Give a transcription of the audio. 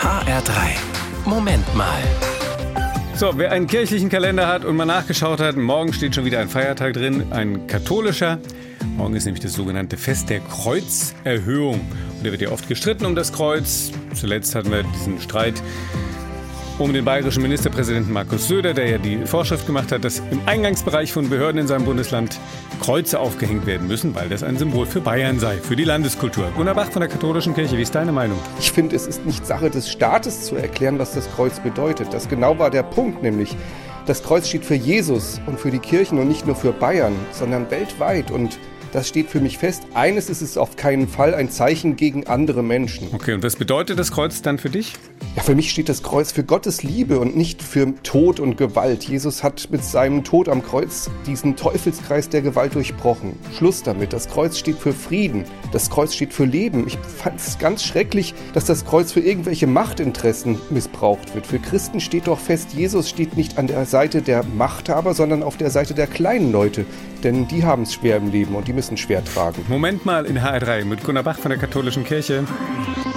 HR3. Moment mal. So, wer einen kirchlichen Kalender hat und mal nachgeschaut hat, morgen steht schon wieder ein Feiertag drin, ein katholischer. Morgen ist nämlich das sogenannte Fest der Kreuzerhöhung. Und da wird ja oft gestritten um das Kreuz. Zuletzt hatten wir diesen Streit um den bayerischen Ministerpräsidenten Markus Söder, der ja die Vorschrift gemacht hat, dass im Eingangsbereich von Behörden in seinem Bundesland Kreuze aufgehängt werden müssen, weil das ein Symbol für Bayern sei, für die Landeskultur. Gunnar Bach von der Katholischen Kirche, wie ist deine Meinung? Ich finde, es ist nicht Sache des Staates zu erklären, was das Kreuz bedeutet. Das genau war der Punkt, nämlich das Kreuz steht für Jesus und für die Kirchen und nicht nur für Bayern, sondern weltweit. Und das steht für mich fest. Eines ist es auf keinen Fall ein Zeichen gegen andere Menschen. Okay, und was bedeutet das Kreuz dann für dich? Ja, für mich steht das Kreuz für Gottes Liebe und nicht für Tod und Gewalt. Jesus hat mit seinem Tod am Kreuz diesen Teufelskreis der Gewalt durchbrochen. Schluss damit. Das Kreuz steht für Frieden. Das Kreuz steht für Leben. Ich fand es ganz schrecklich, dass das Kreuz für irgendwelche Machtinteressen missbraucht wird. Für Christen steht doch fest, Jesus steht nicht an der Seite der Machthaber, sondern auf der Seite der kleinen Leute. Denn die haben es schwer im Leben und die müssen schwer tragen. Moment mal in HR3 mit Gunnar Bach von der Katholischen Kirche.